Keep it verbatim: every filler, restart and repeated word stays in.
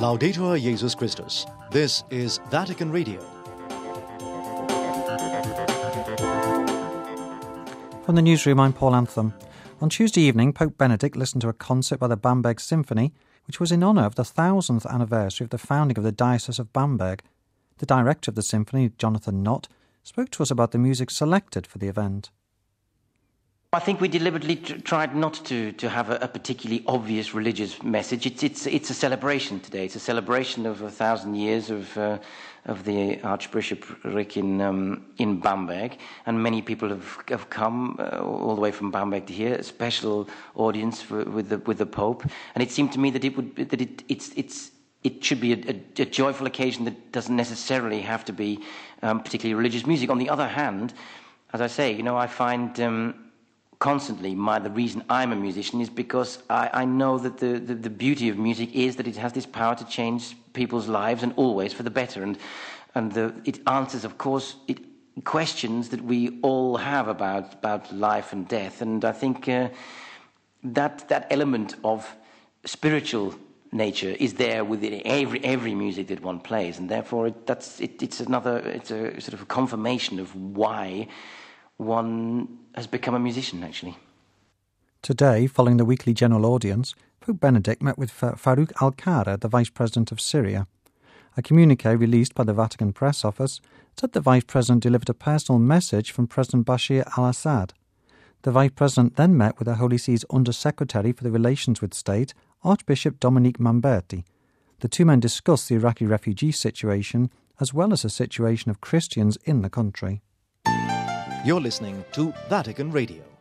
Laudetur Jesus Christus. This is Vatican Radio. From the newsroom, I'm Paul Antham. On Tuesday evening, Pope Benedict listened to a concert by the Bamberg Symphony, which was in honour of the thousandth anniversary of the founding of the Diocese of Bamberg. The director of the symphony, Jonathan Knott, spoke to us about the music selected for the event. I think we deliberately t- tried not to, to have a, a particularly obvious religious message. It's it's it's a celebration today. It's a celebration of a thousand years of uh, of the Archbishopric in um, in Bamberg, and many people have have come uh, all the way from Bamberg to here. A special audience for, with the with the Pope, and it seemed to me that it would that it it's it's. It should be a, a, a joyful occasion that doesn't necessarily have to be um, particularly religious music. On the other hand, as I say, you know, I find um, constantly my the reason I'm a musician is because I, I know that the, the, the beauty of music is that it has this power to change people's lives, and always for the better. And and the, it answers, of course, it questions that we all have about about life and death. And I think uh, that that element of spiritual nature is there within every every music that one plays, and therefore it, that's it, it's another it's a sort of a confirmation of why one has become a musician, actually. Today, following the weekly general audience, Pope Benedict met with Farouk Al-Qara, the Vice President of Syria. A communiqué released by the Vatican Press Office said the Vice President delivered a personal message from President Bashar al-Assad. The Vice President then met with the Holy See's Under-Secretary for the Relations with State, Archbishop Dominique Mamberti. The two men discussed the Iraqi refugee situation as well as the situation of Christians in the country. You're listening to Vatican Radio.